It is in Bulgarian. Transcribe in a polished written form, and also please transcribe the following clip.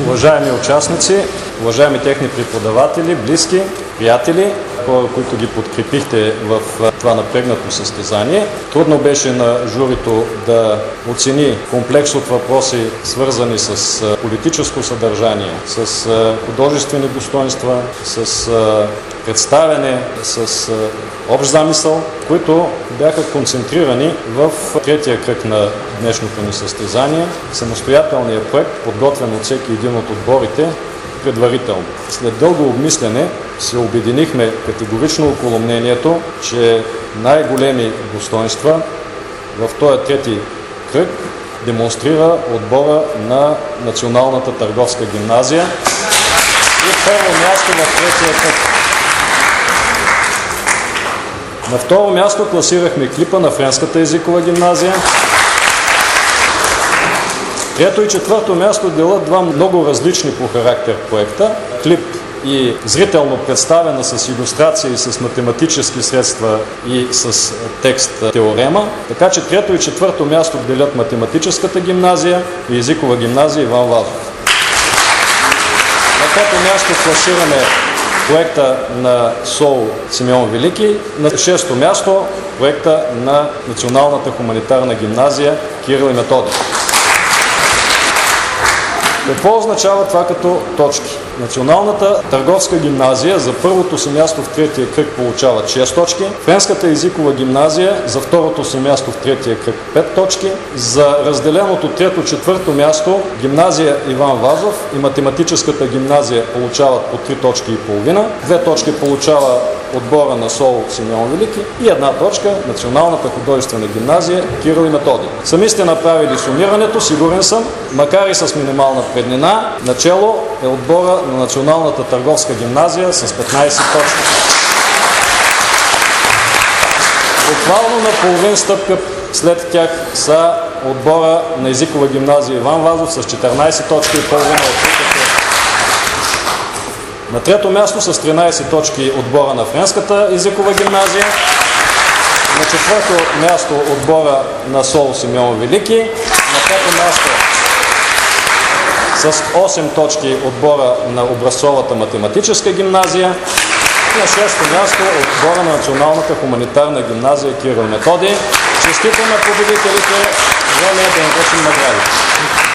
уважаеми участници, уважаеми техни преподаватели, близки, приятели, хора, които ги подкрепихте в това напрегнато състезание. Трудно беше на журито да оцени комплекс от въпроси, свързани с политическо съдържание, с художествени достоинства, с представяне, с общ замисъл, които бяха концентрирани в третия кръг на днешното ни състезание, самостоятелният проект, подготвен от всеки един от отборите предварително. След дълго обмислене се обединихме категорично около мнението, че най-големи достоинства в този трети кръг демонстрира отбора на Националната търговска гимназия и първо място в третия кръг. На второ място класирахме клипа на Френската езикова гимназия. Трето и четвърто място делят два много различни по характер проекта. Клип и зрително представена с илюстрация и с математически средства и с текст теорема. Така че трето и четвърто място делят Математическата гимназия и Езикова гимназия Иван Вазов. На пето място класираме проекта на СОУ Симеон Велики. На шесто място проекта на Националната хуманитарна гимназия Кирил и Методий. Какво означава това като точки? Националната търговска гимназия за първото си място в третия кръг получава 6 точки, Френската езикова гимназия за второто си място в третия кръг 5 точки, за разделеното трето-четвърто място гимназия Иван Вазов и Математическата гимназия получават по 3 точки и половина, 2 точки получава отбора на СОУ Симеон Велики и 1 точка Националната художествена гимназия Кирил и Методий. Сами сте направили сумирането, сигурен съм, макар и с минимална преднина. Начело е отбора на Националната търговска гимназия с 15 точки. Буквално на половин стъпка след тях са отбора на Езикова гимназия Иван Вазов с 14 точки и половина. На трето място с 13 точки отбора на Френската езикова гимназия. На четвърто място отбора на СОУ Симеон Велики. На пето място с 8 точки отбора на Образцовата математическа гимназия. И на шесто място отбора на Националната хуманитарна гимназия Кирил и Методий. Честито на победителите, време е да им връчим награди.